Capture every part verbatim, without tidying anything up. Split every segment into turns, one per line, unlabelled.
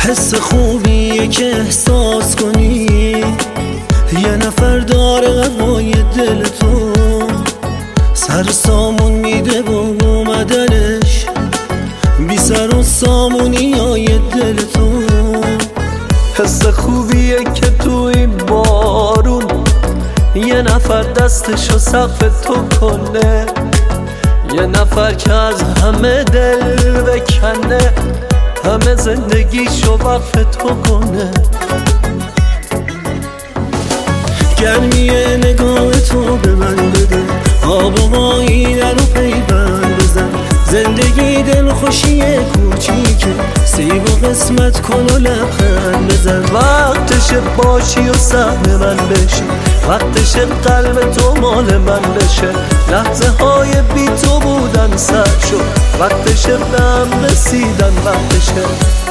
حس خوبیه که احساس کنی یه نفر داره قوای دل تو، سر سامون میده با اومدنش بی سر و سامونی های دل تو.
حس خوبیه که تو این بارون یه نفر دستشو سقف تو کنه، یه نفر که از همه دل بکنه، همه زندگیشو وقف تو کنه.
گرمی نگاه تو به من بده، آب و آینه رو پیوند بزن، زندگی دل خوشی کوچیکه، سیب و قسمت کن و لبخند بزن.
وقتشه باشی و سهم من بشی، وقتشه قلب تو مال من بشه، لحظه های بی تو بودن سر شد، وقتشه به هم رسیدن وقتشه.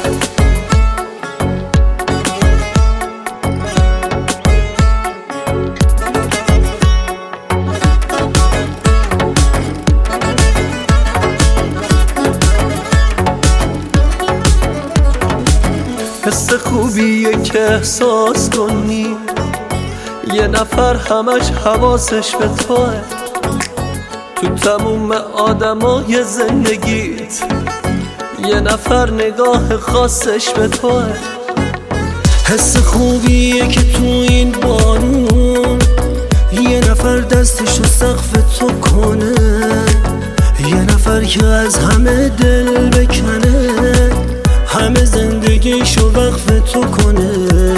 حس خوبیه که احساس کنی یه نفر همش حواسش به توه، تو تموم آدمای زندگیت یه نفر نگاه خاصش به توه.
حس خوبیه که تو این بارون یه نفر دستشو سقف تو کنه، یه نفر که از همه دل بکنه، همه زندگیشو وقف تو کنه.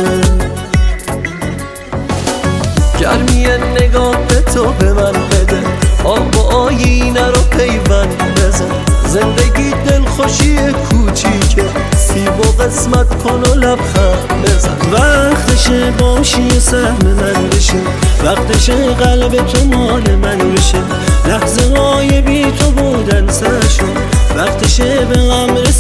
گرمی نگاه تو به من بده، آب و آینه رو پیوند بزن، زندگی دل خوشی کوچیکه، سیب و قسمت کن و لبخند بزن.
وقتشه باشی و سهم من بشه، وقتشه قلب تو مال من بشه، لحظه های بی تو بودن سر شد، وقتشه به غم